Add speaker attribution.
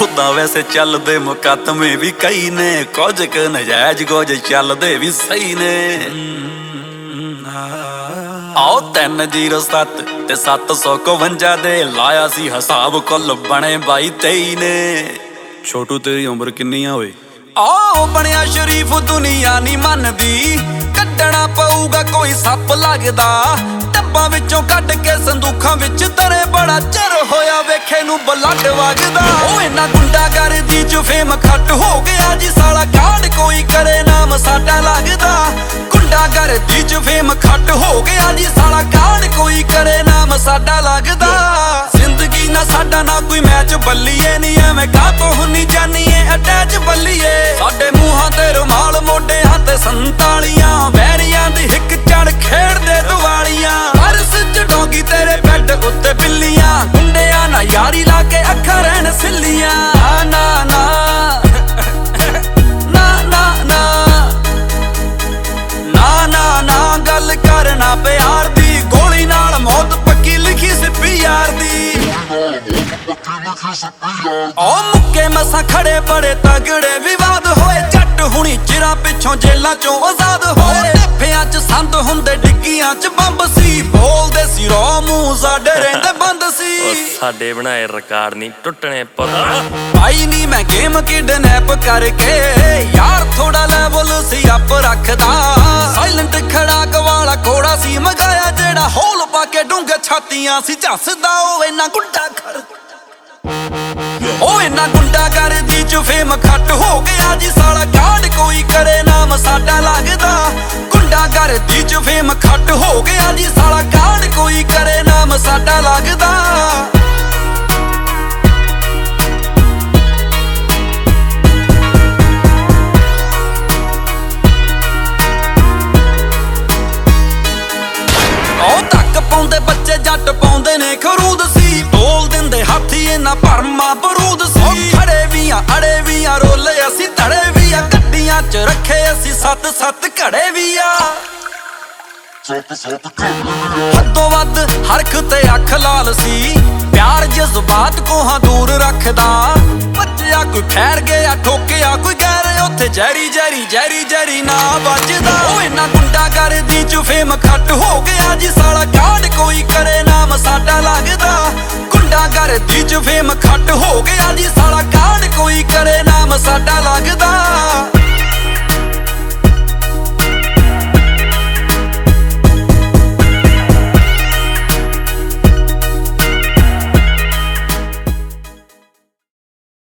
Speaker 1: ਉਦਾਂ ਵੈਸੇ ਚੱਲਦੇ ਮੁਕੱਦਮੇ ਵੀ ਕਈ ਨੇ, ਕੁਝ ਕੁ ਨਜਾਇਜ਼ ਕੁਝ ਚੱਲਦੇ ਵੀ ਸਹੀ ਨੇ। ਆਓ 307 ਤੇ 752 ਦੇ ਲਾਇਆ ਸੀ ਹਿਸਾਬ, ਕੁੱਲ ਬਣੇ 22-23 ਨੇ। ਛੋਟੂ ਤੇਰੀ ਉਮਰ ਕਿੰਨੀ ਆ ਓਏ? ਆਓ ਬਣਿਆ ਸ਼ਰੀਫ ਦੁਨੀਆ ਨਹੀਂ ਮੰਨਦੀ, ਕੱਢਣਾ ਪਊਗਾ ਕੋਈ ਸੱਪ ਲੱਗਦਾ। ਡੱਬਾਂ ਵਿੱਚੋਂ ਕੱਢ ਕੇ ਸੰਦੂਖਾਂ ਵਿੱਚ ਧਰੇ, ਬੜਾ ਚਿਰ ਹੋਇਆ ਵੇਖੇ ਨੂੰ ਬਲੱਡ ਵਗਦਾ। ਉਹ ਇਹਨਾਂ ਗੁੰਡਾਗਰਦੀ ਚ ਫੇਮ ਖੱਟ ਹੋ ਗਿਆ ਜੀ ਸਾਲਾ, ਕਾਂਡ ਕੋਈ ਕਰੇ ਨਾਮ ਸਾਡਾ ਲੱਗਦਾ। ਗੁੰਡਾਗਰਦੀ ਚ ਫੇਮ ਖੱਟ ਹੋ ਗਿਆ ਜੀ ਸਾਲਾ, ਕਾਂਡ ਕੋਈ ਕਰੇ ਨਾਮ ਸਾਡਾ ਲੱਗਦਾ। ਜ਼ਿੰਦਗੀ ਨਾ ਸਾਡਾ ਨਾ ਕੋਈ ਮੈਚ ਬੱਲੀਏ, ਨਹੀਂ ਐਵੇਂ ਕਾਹਤੋਂ ਹੁੰਨੀ ਜਾਨੀਏ ਅਟੈਚ ਬੱਲੀਏ। ਸਾਡੇ ਮੂੰਹਾਂ ਤੇ ਰੁਮਾਲ ਮੋਢਿਆਂ ਤੇ 47 ਵੈਰੀਆਂ ਦੀ ਹਿੱਕ ਚੜ ਖੇਡਦੇ ਦੁਆਲੀਆਂ। ਅਰਸ ਚ ਡੋਗੀ ਤੇਰੇ ਬੈੱਡ ਉੱਤੇ ਬਿੱਲੀਆਂ, ਗੁੰਡਿਆਂ ਨਾਲ ਯਾਰੀ ਲਾ ਕੇ ਅੱਖਾਂ ਰਹਿਣ ਸਿੱਲੀਆਂ। ਨਾ ਨਾ ਨਾ ਨਾ ਨਾ ਨਾ ਨਾ ਗੱਲ ਕਰਨਾ ਪਿਆਰ ਦੀ, ਗੋਲੀ ਨਾਲ ਮੌਤ ਪੱਕੀ ਲਿਖੀ ਸੀ ਯਾਰ ਦੀ। ਉਹ ਮੁੱਕੇ ਮਸਾਂ ਖੜੇ ਬੜੇ ਤਗੜੇ ਵਿਵਾਦ ਹੋਏ, ਜੱਟ ਹੁਣੀ ਚਿਰਾਂ ਪਿੱਛੋਂ ਜੇਲਾਂ ਚੋਂ ਆਜ਼ਾਦ ਹੋਏ। ਟੱਫਿਆਂ ਚ ਸੰਦ ਹੁੰਦੇ, ਡਿੱਗੀਆਂ ਚ ਬੰਬ ਸੀ, ਬੋਲਦੇ ਸੀ ਰੋ ਮੂੰਹ ਸਾਡੇ ਰਹਿੰਦੇ ਬੰਦ ਸੀ।
Speaker 2: ਸਾਡੇ ਬਣਾਏ ਰਿਕਾਰਡ ਨਹੀਂ ਟੁੱਟਣੇ ਪੁੱਤ।
Speaker 1: ਭਾਈ ਨੀ ਮੈਂ ਗੇਮ ਕਿਡਨੈਪ ਕਰਕੇ, ਯਾਰ ਥੋੜਾ ਲੈਵਲ ਸੀ ਅਪ ਰੱਖਦਾ। ਸਾਇਲੈਂਟ ਖੜਾਕ ਵਾਲਾ ਘੋੜਾ ਸੀ ਮਗਾਇਆ, ਜਿਹੜਾ ਹੋਲ ਪਾ ਕੇ ਡੂੰਘੇ ਛਾਤੀਆਂ ਸੀ ਝੱਸਦਾ। ਉਹ ਇਹਨਾਂ ਗੁੰਡਾ ਕਰ ਉਹ ਇਹਨਾਂ ਗੁੰਡਾਗਰਦੀ ਚ ਫੇਮ ਖੱਟ ਹੋ ਗਿਆ ਜੀ ਸਾਲਾ, ਕਾਂਡ ਕੋਈ ਕਰੇ ਨਾਮ ਸਾਡਾ ਲੱਗਦਾ। ਗੁੰਡਾਗਰਦੀ ਚ ਫੇਮ ਖੱਟ ਹੋ ਗਿਆ ਜੀ ਸਾਲਾ, ਕਾਂਡ ਕੋਈ ਕਰੇ ਨਾਮ ਸਾਡਾ ਲੱਗਦਾ। ਉਹ ਧੱਕ ਪਾਉਂਦੇ ਬੱਚੇ ਜੱਟ ਪਾਉਂਦੇ ਨੇ ਖਰੂਦ ਸੀ, ਬੋਲ ਦਿੰਦੇ ਹਾਥੀ ਇਹਨਾਂ ਭਰਮਾ ਬਰੂਦ ਸੀ। ਖੜੇ ਵੀ ਆ ਅੜੇ ਵੀ ਆ ਰੋਲੇ ਅਸੀਂ ਧੜੇ ਵੀ ਆ, ਗੱਡੀਆਂ ਚ ਰੱਖੇ ਅਸੀਂ 7-7 ਘੜੇ ਵੀ ਆ। ਹੱਦੋਂ ਵੱਧ ਹਰਖ ਤੇ ਅੱਖ ਲਾਲ ਸੀ, ਪਿਆਰ ਜਜ਼ਬਾਤ ਕੋਹਾਂ ਦੂਰ ਰੱਖਦਾ। ਬੱਚਿਆ ਕੋਈ ਖੈਰ ਗਿਆ ਠੋਕਿਆ ਕੋਈ ਗੈਰ, ਉੱਥੇ ਜ਼ਹਿਰੀ ਜ਼ਹਿਰੀ ਜ਼ਹਿਰੀ ਜ਼ਹਿਰੀ ਨਾ ਵੱਜਦਾ। ਉਹ ਇਹਨਾਂ ਗੁੰਡਾਗਰਦੀ ਚ ਫੇਮ ਖੱਟ ਹੋ ਗਿਆ ਜੀ ਸਾਲਾ, ਕਾਂਡ ਕੋਈ ਕਰੇ ਨਾਮ ਸਾਡਾ ਲੱਗਦਾ। ਗੁੰਡਾਗਰਦੀ ਚ ਫੇਮ ਖੱਟ ਹੋ ਗਿਆ ਜੀ ਸਾਲਾ, ਕਾਂਡ ਕੋਈ ਕਰੇ ਨਾਮ ਸਾਡਾ ਲੱਗਦਾ।